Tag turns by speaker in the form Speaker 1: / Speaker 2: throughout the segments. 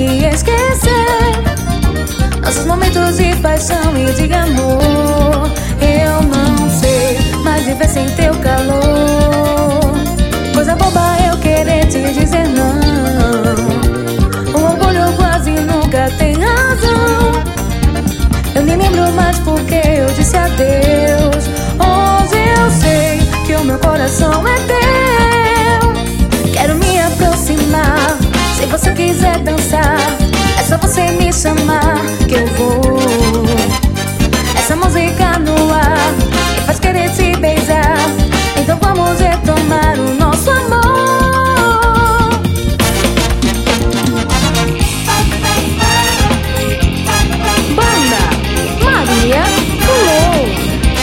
Speaker 1: consegui esquecer nossos momentos de paixão e de amor. Eu não sei mais viver sem teu calor. Coisa boba eu querer te dizer não. O orgulho quase nunca tem razão. Eu nem lembro mais porque eu disse adeus. Hoje eu sei que o meu coração é teu. Quero me aproximar. Se você quiser dançar, é só você me chamar que eu vou. Essa música no ar me faz querer te beijar. Então vamos retomar o nosso amor. Banda Maria Pulou.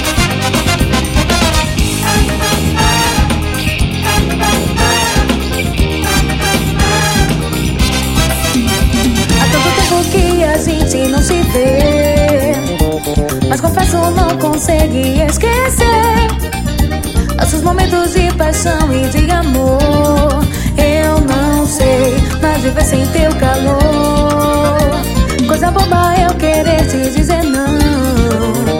Speaker 1: Há tanto tempo que a gente não se vê, mas confesso não consegui esquecer nossos momentos de paixão e de amor. Eu não sei mais viver sem teu calor. Coisa boba eu querer te dizer não.